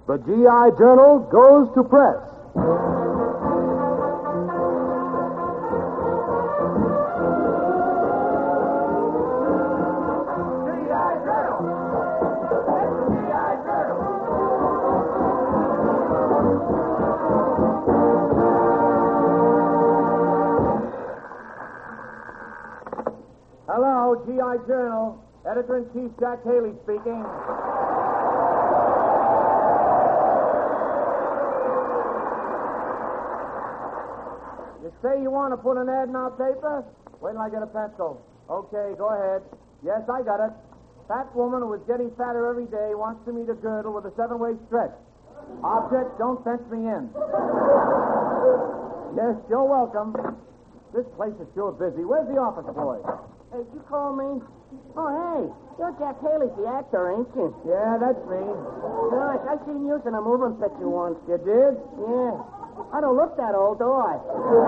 The GI Journal goes to press. Hello, GI Journal. Editor-in-Chief Jack Haley speaking. You say you want to put an ad in our paper? Wait till I get a pencil. Okay, go ahead. Yes, I got it. Fat woman who is getting fatter every day wants to meet a girdle with a 7-way stretch. Object, don't fence me in. Yes, you're welcome. This place is sure busy. Where's the office boy? Hey, did you call me? Oh, hey, you're Jack Haley, the actor, ain't you? Yeah, that's me. Gosh, I seen you in a moving picture once. You did? Yeah. I don't look that old, do I?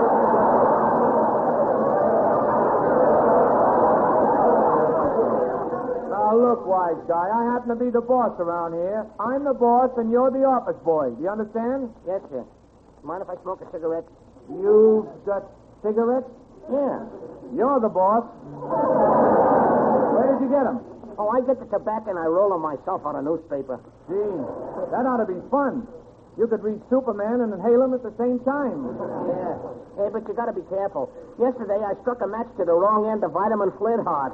Now, look, wise guy, I happen to be the boss around here. I'm the boss, and you're the office boy. Do you understand? Yes, sir. Mind if I smoke a cigarette? You've got cigarettes? Yeah. You're the boss. Where did you get them? Oh, I get the tobacco and I roll them myself on a newspaper. Gee, that ought to be fun. You could read Superman and inhale him at the same time. Yeah. Hey, but you gotta be careful. Yesterday, I struck a match to the wrong end of Vitamin Flintheart.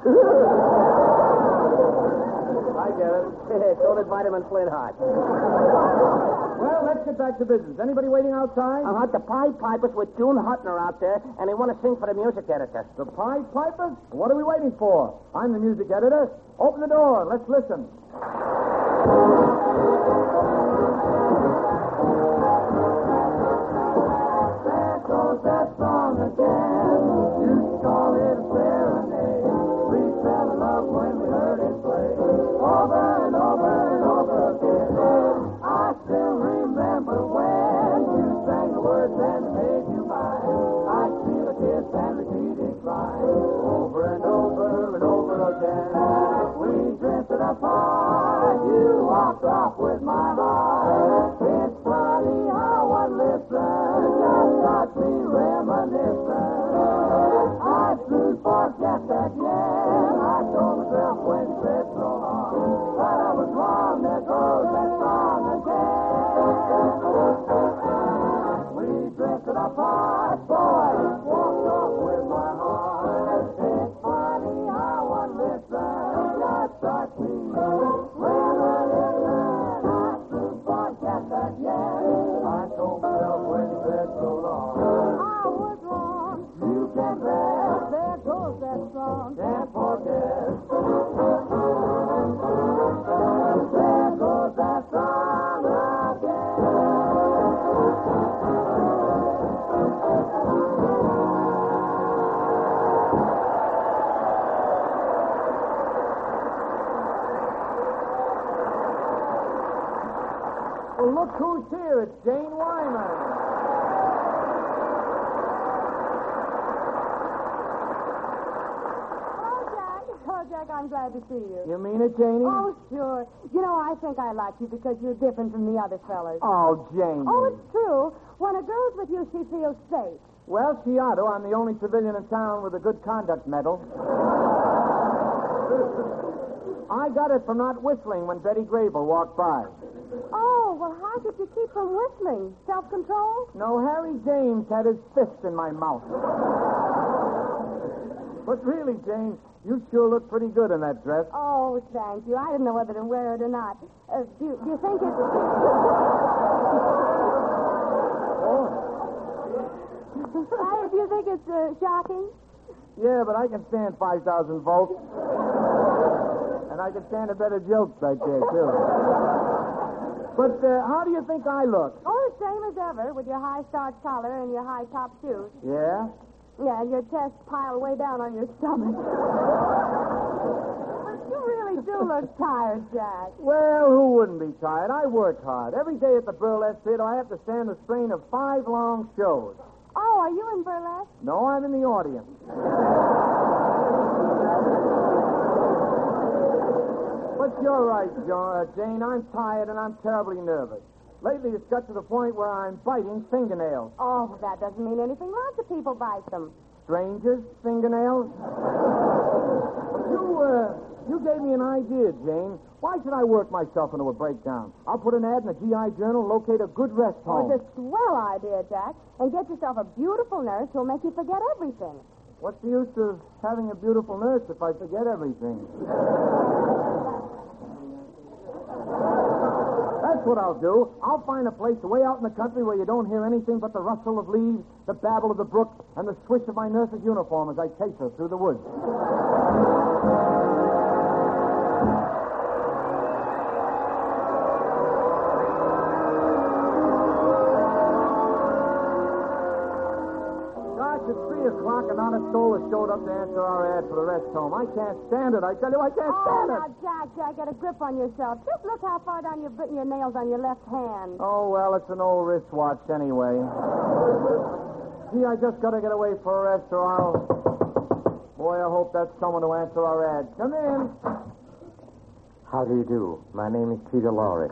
I get it. So did Vitamin Flintheart. Well, let's get back to business. Anybody waiting outside? I heard the Pied Pipers with June Hutner out there, and they want to sing for the music editor. The Pied Pipers? What are we waiting for? I'm the music editor. Open the door. Let's listen. There goes that song again. You call it a serenade. We fell in love when we heard it play. Over and over and over again. I still remember when you sang the words and it made you mine. I'd feel a kiss and repeat it crying. Over and over and over again. We drifted apart. You walked off with my heart. It's funny how one listen just got me reminiscing. I soon forget that, yeah. I told myself when you said so long, but I was wrong. There goes that song again. We drifted apart, boy. Walked off with my heart. It's funny how one listen just got me reminiscing. I soon forget that, yeah. I told myself when you said so long, I was wrong. you can bet. There goes that song. Can't forget. There goes that song again. Well, look who's here. It's Jane Wyman. Oh, Jack, I'm glad to see you. You mean it, Janie? Oh, sure. You know, I think I like you because you're different from the other fellas. Oh, Janie. Oh, it's true. When a girl's with you, she feels safe. Well, she ought to. I'm the only civilian in town with a good conduct medal. I got it from not whistling when Betty Grable walked by. Oh, well, how could you keep from whistling? Self-control? No, Harry James had his fist in my mouth. But really, Jane, you sure look pretty good in that dress. Oh, thank you. I didn't know whether to wear it or not. Do you think it's... Do you think it's shocking? Yeah, but I can stand 5,000 volts. And I can stand a better joke right there, too. But how do you think I look? Oh, same as ever, with your high starch collar and your high top shoes. Yeah? Yeah, and your chest piled way down on your stomach. But you really do look tired, Jack. Well, who wouldn't be tired? I work hard. Every day at the Burlesque Theater, I have to stand the strain of 5 long shows. Oh, are you in burlesque? No, I'm in the audience. But you're right, Jane. I'm tired and I'm terribly nervous. Lately, it's got to the point where I'm biting fingernails. Oh, that doesn't mean anything. Lots of people bite them. Strangers' fingernails? You gave me an idea, Jane. Why should I work myself into a breakdown? I'll put an ad in the GI Journal, locate a good rest home. It's a swell idea, Jack. And get yourself a beautiful nurse who'll make you forget everything. What's the use of having a beautiful nurse if I forget everything? That's what I'll do. I'll find a place way out in the country where you don't hear anything but the rustle of leaves, the babble of the brook, and the swish of my nurse's uniform as I chase her through the woods. It's 3 o'clock and not a soul has showed up to answer our ad for the rest home. I can't stand it. I tell you, I can't stand it. Oh, now, Jack, get a grip on yourself. Just look how far down you've written your nails on your left hand. Oh, well, it's an old wristwatch anyway. Gee, I just got to get away for a rest or I'll... Boy, I hope that's someone to answer our ad. Come in. How do you do? My name is Peter Lorre.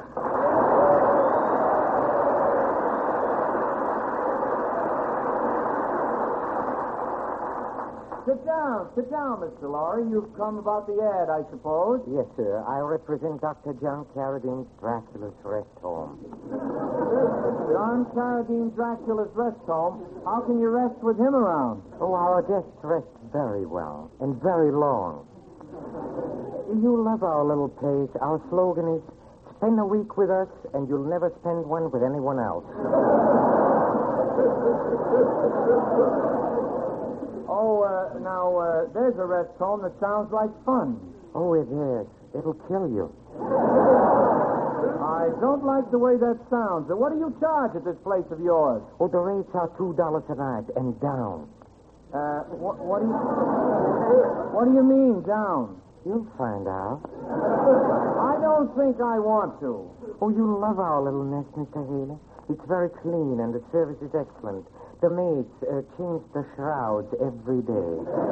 Sit down, Mr. Lorre. You've come about the ad, I suppose. Yes, sir. I represent Dr. John Carradine's Dracula's Rest Home. John Carradine Dracula's Rest Home. How can you rest with him around? Oh, our guests rest very well and very long. You love our little place. Our slogan is, spend a week with us and you'll never spend one with anyone else. There's a rest home that sounds like fun. Oh, it is. It'll kill you. I don't like the way that sounds. What do you charge at this place of yours? Oh, the rates are $2 a night and down. What do you mean, down? You'll find out. I don't think I want to. Oh, you love our little nest, Mr. Haley. It's very clean and the service is excellent. The maids change the shrouds every day.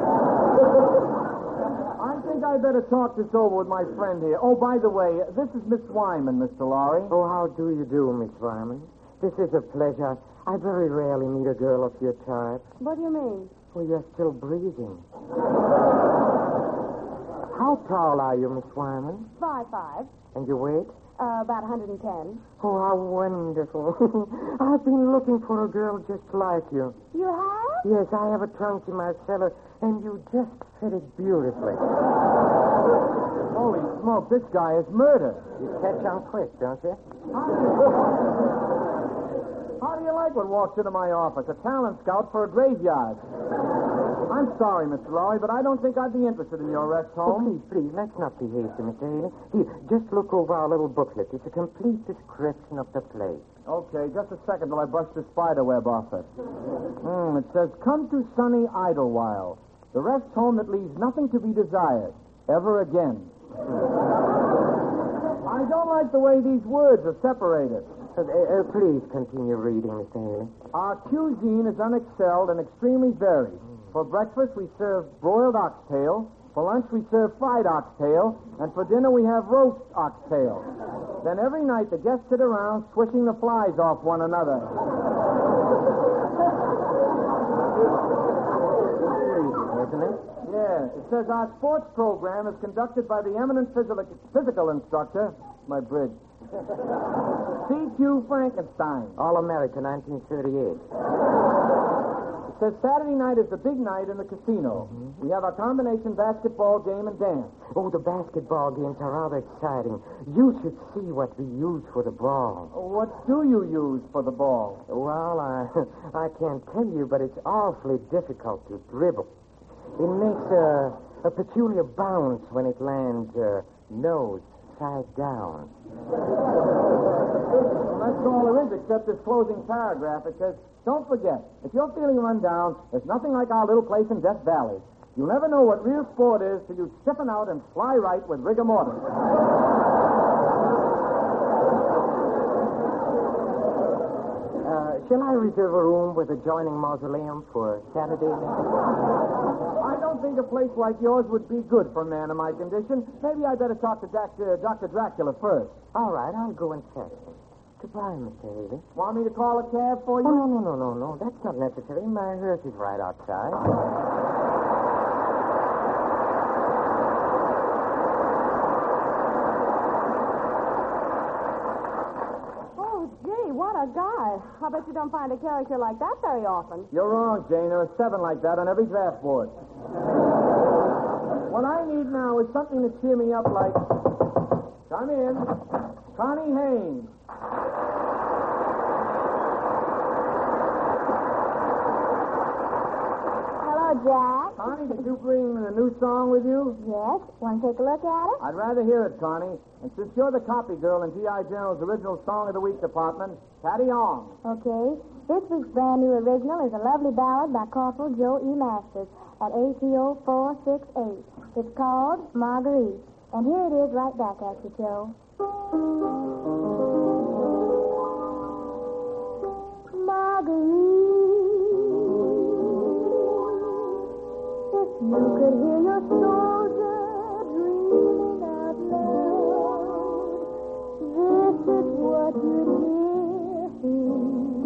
I think I better talk this over with my friend here. Oh, by the way, this is Miss Wyman, Mr. Lorre. Oh, how do you do, Miss Wyman? This is a pleasure. I very rarely meet a girl of your type. What do you mean? Well, you're still breathing. How tall are you, Miss Wyman? 5'5". And your weight? About 110. Oh, how wonderful. I've been looking for a girl just like you. You have? Yes, I have a trunk in my cellar, and you just fit it beautifully. Holy smoke, this guy is murder. You catch on quick, don't you? How do you like what walks into my office? A talent scout for a graveyard. I'm sorry, Mr. Lorre, but I don't think I'd be interested in your rest Oh, home. please, let's not be hasty, Mr. Haley. Here, just look over our little booklet. It's a complete description of the place. Okay, just a second till I brush the spider web off it. It says, come to sunny Idlewild, the rest home that leaves nothing to be desired ever again. I don't like the way these words are separated. Please continue reading, Mr. Haley. Our cuisine is unexcelled and extremely varied. For breakfast, we serve broiled oxtail. For lunch, we serve fried oxtail. And for dinner, we have roast oxtail. Then every night, the guests sit around swishing the flies off one another. Isn't it? Yes. It says our sports program is conducted by the eminent physical instructor, my bridge, C.Q. Frankenstein. All-American, 1938. It says Saturday night is the big night in the casino. We have a combination basketball game and dance. Oh, the basketball games are rather exciting. You should see what we use for the ball. What do you use for the ball? Well, I can't tell you, but it's awfully difficult to dribble. It makes a peculiar bounce when it lands nose side down. Well, that's all there is except this closing paragraph. It says, don't forget, if you're feeling run down, there's nothing like our little place in Death Valley. You'll never know what real sport is till you stiffen out and fly right with rigor mortis. Shall I reserve a room with adjoining mausoleum for Saturday night? I don't don't think a place like yours would be good for a man in my condition. Maybe I'd better talk to Dr. Dracula first. All right, I'll go and fetch him. Goodbye, Mr. Haley. Want me to call a cab for you? Oh, no. That's not necessary. My hearse is right outside. Oh, gee, what a guy. I bet you don't find a character like that very often. You're wrong, Jane. There are 7 like that on every draft board. What I need now is something to cheer me up like... Come in. Connie Haynes. Hello, Jack. Connie, did you bring the new song with you? Yes. Want to take a look at it? I'd rather hear it, Connie. And since you're the copy girl in G.I. Joe's original Song of the Week department, carry on. Okay. This week's brand new original is a lovely ballad by Corporal Joe E. Masters at ATO 468. It's called Marguerite. And here it is right back at you, Joe. Marguerite, if you could hear your soldier dreaming out loud, this is what you'd hear him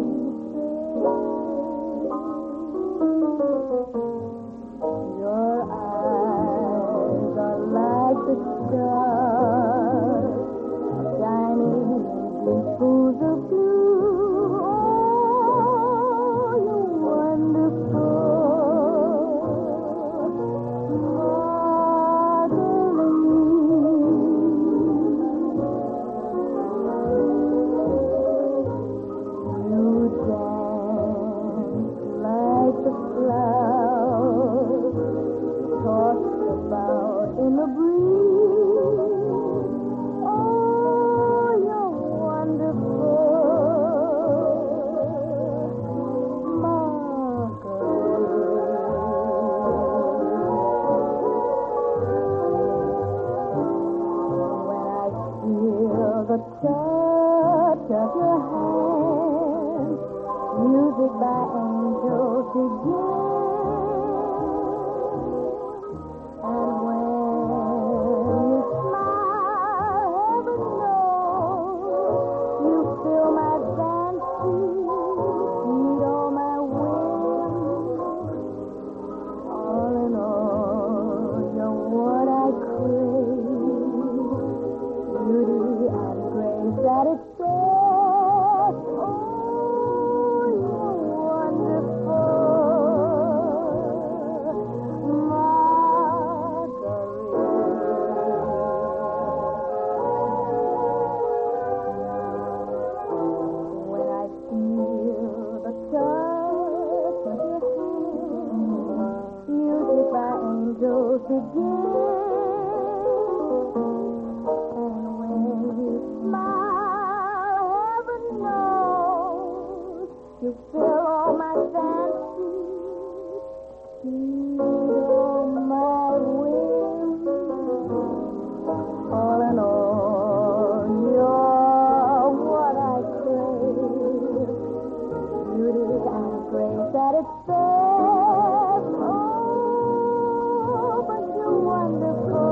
say. Your eyes are like the stars, shining in deep pools of blue. Oh, you're wonderful, Marguerite. You dance like the clouds, tossed about in the breeze. Oh, you're wonderful, Marguerite. When I feel the touch of your hand, music by angels begin. And when you smile, heaven knows you fill my fancy, feed all my whims. All in all, you're what I crave, beauty and grace at its best. Oh, you're wonderful, Marguerite. When I feel the touch of your hand, music by angels begin. And when you smile, heaven knows you fill all my fancies, feed all my whims. All in all, you're what I crave, beauty and grace at its best. Oh, but you're wonderful,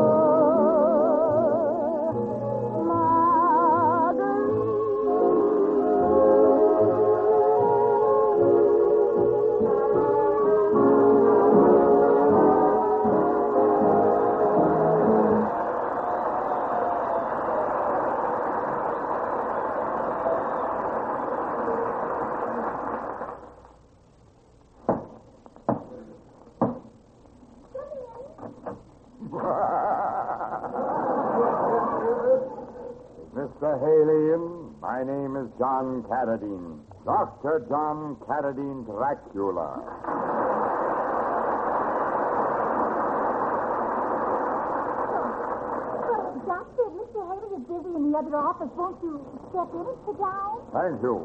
Mr. Haley, my name is John Carradine. Dr. John Carradine Dracula. Doctor, Mr. Haley is busy in the other office. Won't you step in and sit down? Thank you.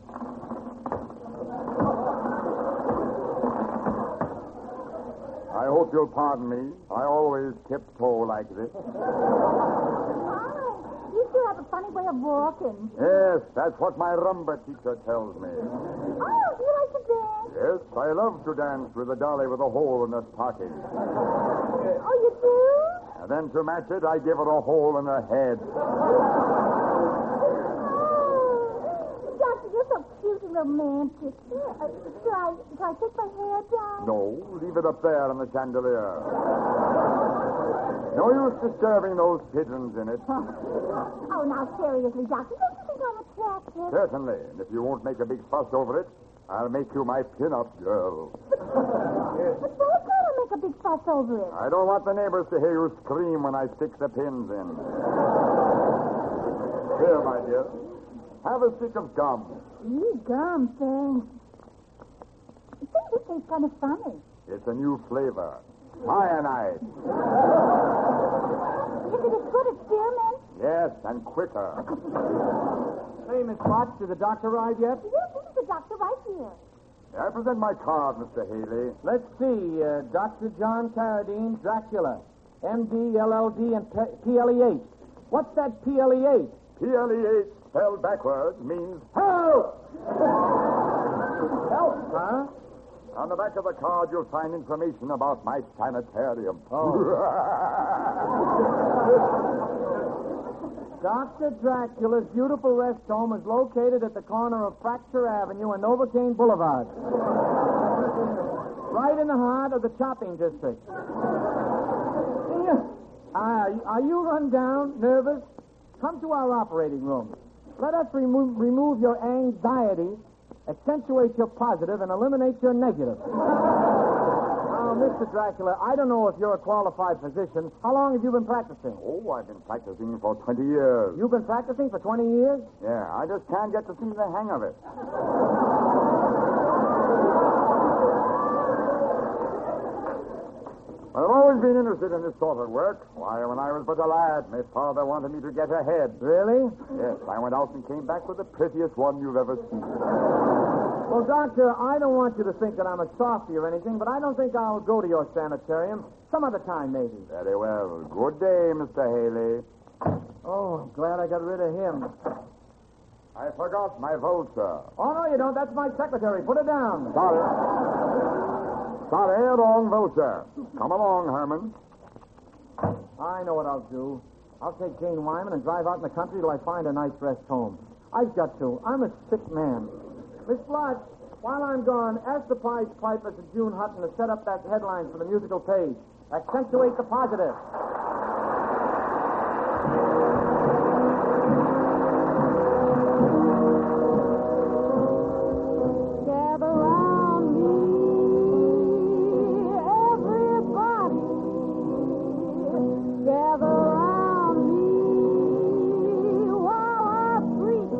I hope you'll pardon me. I always tiptoe like this. You sure have a funny way of walking. Yes, that's what my rumba teacher tells me. Oh, do you like to dance? Yes, I love to dance with a dolly with a hole in her stocking. Oh, you do? And then to match it, I give her a hole in her head. Oh, Doctor, you're so cute and romantic. Shall I take my hair down? No, leave it up there in the chandelier. No use disturbing those pigeons in it. Oh, now, seriously, Doctor, don't you think I'm attractive? Certainly, and if you won't make a big fuss over it, I'll make you my pin-up girl. But why can't I make a big fuss over it? I don't want the neighbors to hear you scream when I stick the pins in. Here, my dear, have a stick of gum. Gum, thanks. I think this thing's kind of funny. It's a new flavor. Cyanide. Is it as good as spearmint? Yes, and quicker. Hey, Miss Potts, did the doctor arrive yet? Yes, this is the doctor right here. I present my card, Mr. Haley. Let's see. Dr. John Carradine, Dracula. M.D., LL.D., and P.L.E.H. What's that P.L.E.H.? P-L-E-H spelled backwards means Help! Help, huh? on the back of the card you'll find information about my sanitarium. Dr. Dracula's beautiful rest home is located at the corner of Fracture Avenue and Novocaine Boulevard. Right in the heart of the shopping district. Are you run down, nervous? Come to our operating room. Let us remove your anxiety, accentuate your positive, and eliminate your negative. Now, Mr. Dracula, I don't know if you're a qualified physician. How long have you been practicing? Oh, I've been practicing for 20 years. You've been practicing for 20 years? Yeah, I just can't get to see the hang of it. I've always been interested in this sort of work. Why, when I was but a lad, my father wanted me to get ahead. Really? Yes, I went out and came back with the prettiest one you've ever seen. Well, Doctor, I don't want you to think that I'm a softy or anything, but I don't think I'll go to your sanitarium. Some other time, maybe. Very well. Good day, Mr. Haley. Oh, I'm glad I got rid of him. I forgot my vulture. Oh, no, you don't. That's my secretary. Put it down. Sorry, wrong vulture. Come along, Herman. I know what I'll do. I'll take Jane Wyman and drive out in the country till I find a nice rest home. I've got to. I'm a sick man. Miss Blotch, while I'm gone, ask the Pied Pipers and June Hutton to set up that headline for the musical page. Accentuate the positive. Gather round me, everybody. Gather round me while I preach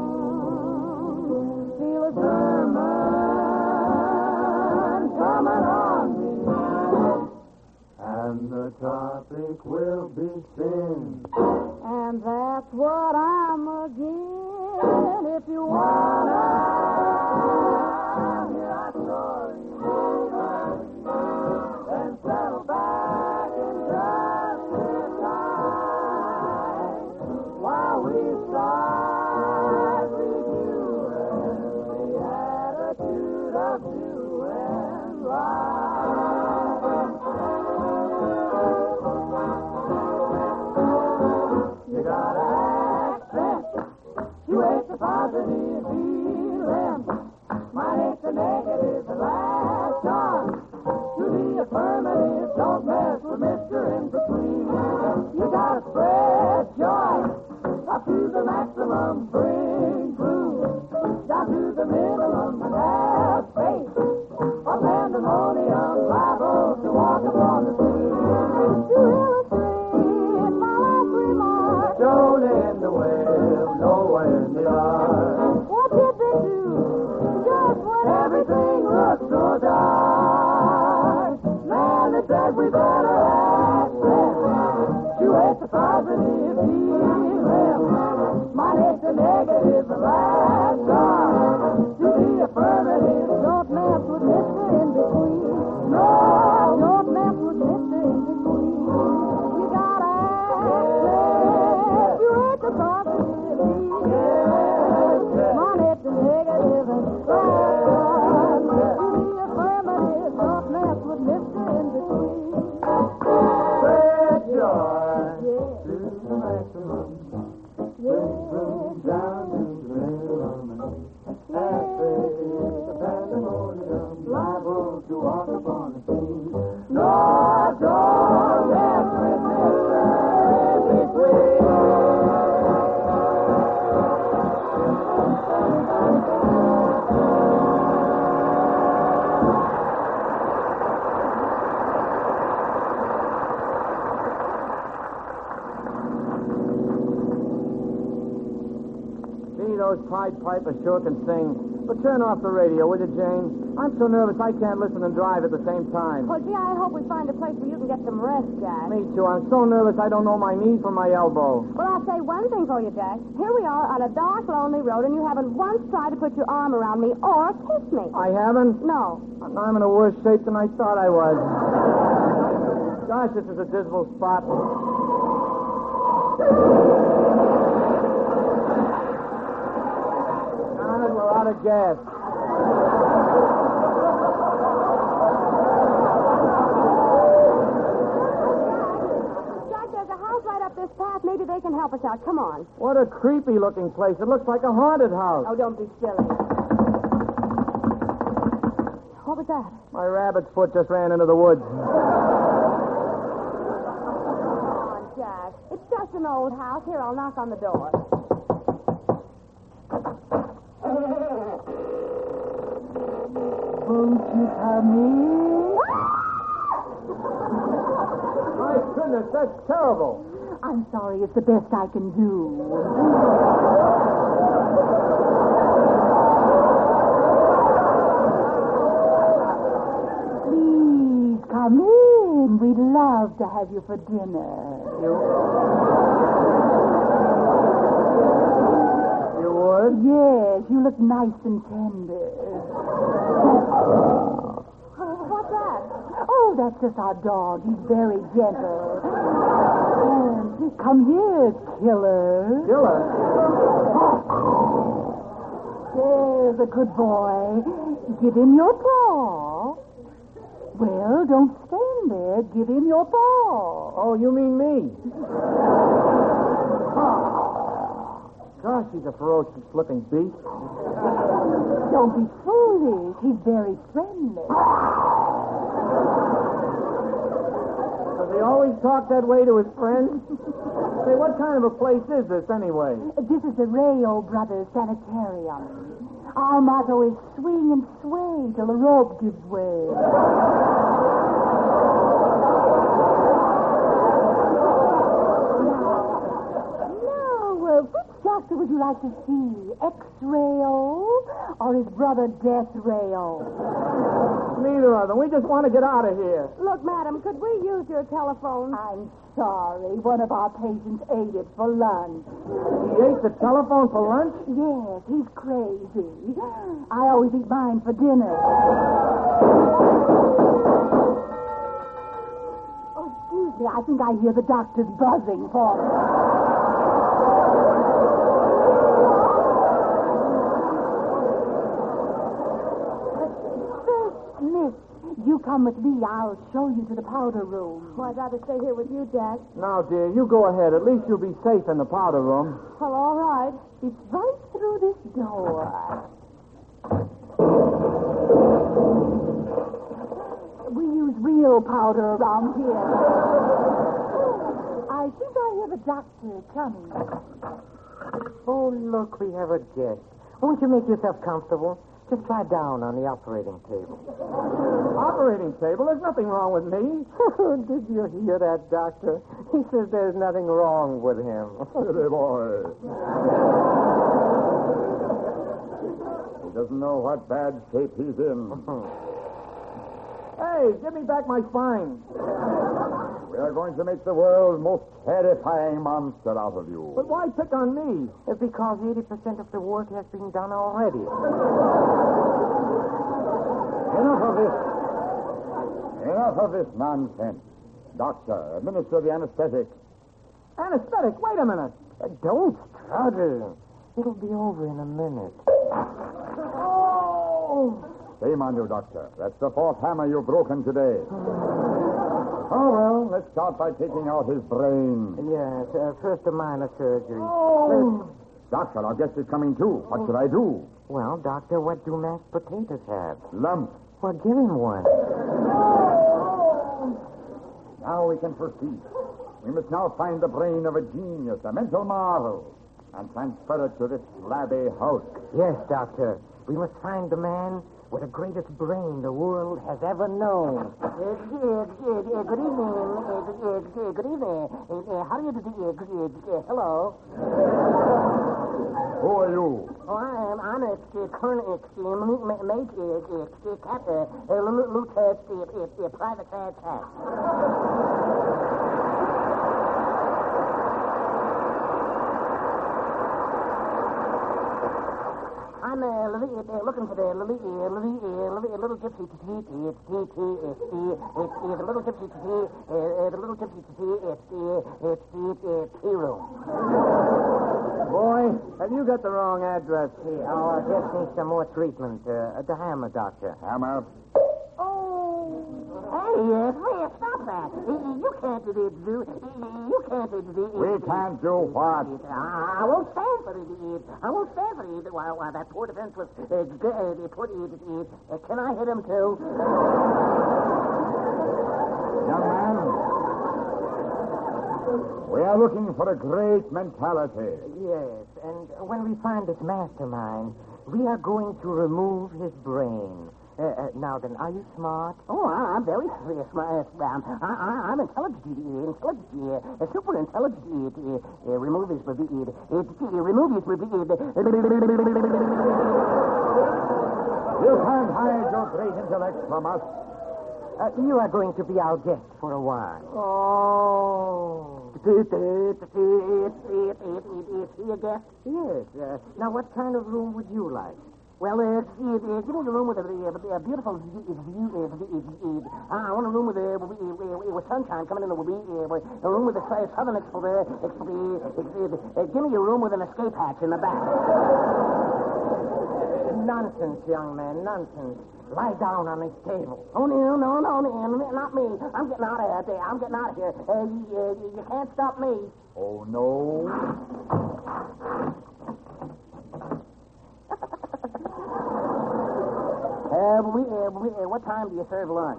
some. Feel a sermon coming on me. And the topic will be sin. And that's what I'm again. If you wanna hear our story, then settle back and just sit tight while we start reviewing the attitude of doing right. You gotta accent, you ain't the positive feeling. Mine ain't the negative and last on. To the affirmative, don't mess with Mr. In Between. You gotta spread joy up to the maximum, bring proof down to the minimum, and have faith. A pandemonium liable to walk upon the scene. To illustrate my last remark, Don't end the web, nowhere in the dark. what did they do just when everything looked so dark? Man, they said we better accent. You hate the positive feeling. Mine hate the negative and last on. To the affirmative, don't mess with Mr. In Between. No, don't mess with Mr. In Between. You gotta accent. You hate the positive feeling. Mine hate the negative and last on. To gee, those Pied Pipers sure can sing. But turn off the radio, will you, Jane? I'm so nervous I can't listen and drive at the same time. Well, gee, I hope we find a place where you can get some rest, Jack. Me too. I'm so nervous I don't know my knee from my elbow. Well, I'll say one thing for you, Jack. Here we are on a dark, lonely road, and you haven't once tried to put your arm around me or kiss me. I haven't? No. I'm in a worse shape than I thought I was. Gosh, this is a dismal spot. Darn it, we're out of gas. Jack, there's a house right up this path. Maybe they can help us out. Come on. What a creepy-looking place. It looks like a haunted house. Oh, don't be silly. What was that? My rabbit's foot just ran into the woods. Come on, Jack. It's just an old house. Here, I'll knock on the door. Won't you come in? My goodness, that's terrible. I'm sorry. It's the best I can do. Please come in. We'd love to have you for dinner. You would? Yes, you look nice and tender. What's that? Oh, that's just our dog. He's very gentle. Come here, killer. Killer? There's a good boy. Give him your paw. Well, don't stand there. Give him your paw. Oh, you mean me? Gosh, he's a ferocious-looking beast. Don't be foolish. He's very friendly. Does he always talk that way to his friends? Say, what kind of a place is this, anyway? This is the Rayo Brothers Sanitarium. Our motto is swing and sway till the rope gives way. Which doctor would you like to see? X-Rayo or his brother Death-Rayo? Neither of them. We just want to get out of here. Look, madam, could we use your telephone? I'm sorry. One of our patients ate it for lunch. He ate the telephone for lunch? Yes, he's crazy. I always eat mine for dinner. Oh, excuse me. I think I hear the doctor's buzzing for me. Miss, you come with me. I'll show you to the powder room. Well, I'd rather stay here with you, Jack. Now, dear, you go ahead. At least you'll be safe in the powder room. Well, all right. It's right through this door. We use real powder around here. I think I hear the doctor coming. Oh, look, we have a guest. Won't you make yourself comfortable? Just lie down on the operating table. Operating table? There's nothing wrong with me. Did you hear that, Doctor? He says there's nothing wrong with him. Silly boy. He doesn't know what bad shape he's in. Hey, give me back my spine. We are going to make the world's most terrifying monster out of you. But why pick on me? Because 80% of the work has been done already. Enough of this. Enough of this nonsense. Doctor, administer the anesthetic. Anesthetic? Wait a minute. Don't struggle. It'll be over in a minute. Oh! Shame on you, Doctor. That's the fourth hammer you've broken today. Oh, well, let's start by taking out his brain. Yes, first a minor surgery. Oh! Doctor, our guest is coming too. What should I do? Well, Doctor, what do mashed potatoes have? Lump. Well, give him one. Now we can proceed. We must now find the brain of a genius, a mental marvel, and transfer it to this flabby hulk. Yes, Doctor. We must find the man with the greatest brain the world has ever known. Good evening. Good evening. How do you do? Hello. Who are you? Oh, I'm a colonel, mate, lieutenant, private cat. I'm looking for the little gypsy tea. It's the little gypsy tea room. Boy, have you got the wrong address? I just need some more treatment. The hammer, doctor. Hammer? Hey, stop that. You can't do this. You can't do this. We can't do what? I won't stand for it. I won't stand for it. While that poor defense was... can I hit him, too? Young man, we are looking for a great mentality. Yes, and when we find this mastermind, we are going to remove his brain. Now then, are you smart? Oh, I'm very smart. I'm intelligent. Super intelligent. Remove his remove his You can't hide your great intellect from us. You are going to be our guest for a while. Oh. Is he a guest? Yes. Now, what kind of room would you like? Well, give me a room with a beautiful view. I want a room with sunshine coming in. A room with a southern give me a room with an escape hatch in the back. Nonsense, young man, nonsense. Lie down on this table. Oh, no, not me. I'm getting out of here. You can't stop me. Oh, no. What time do you serve lunch?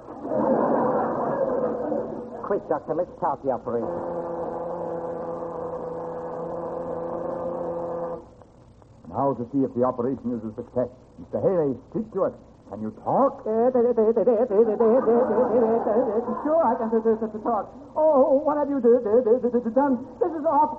Quick, Doctor, let's start the operation. Now to see if the operation is a success. Mr. Haley, speak to us. Can you talk? Sure, I can talk. Oh, what have you done? This is off.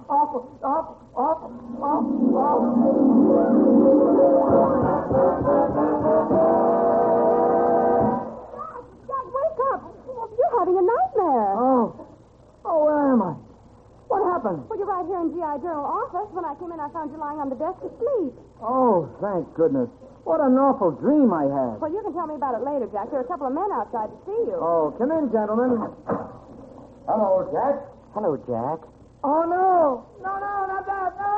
Jack, wake up. You're having a nightmare. Oh, where am I? What happened? Well, you're right here in G.I. Journal office. When I came in, I found you lying on the desk asleep. Oh, thank goodness. What an awful dream I had. Well, you can tell me about it later, Jack. There are a couple of men outside to see you. Oh, come in, gentlemen. Hello, Jack. Hello, Jack. Oh, no. No, not that. No!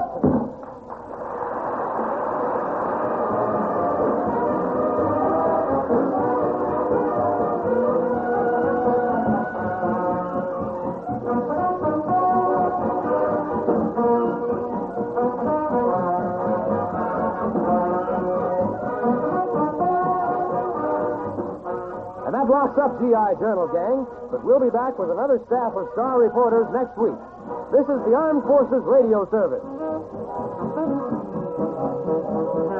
And that locks up G.I. Journal, gang. But we'll be back with another staff of star reporters next week. This is the Armed Forces Radio Service.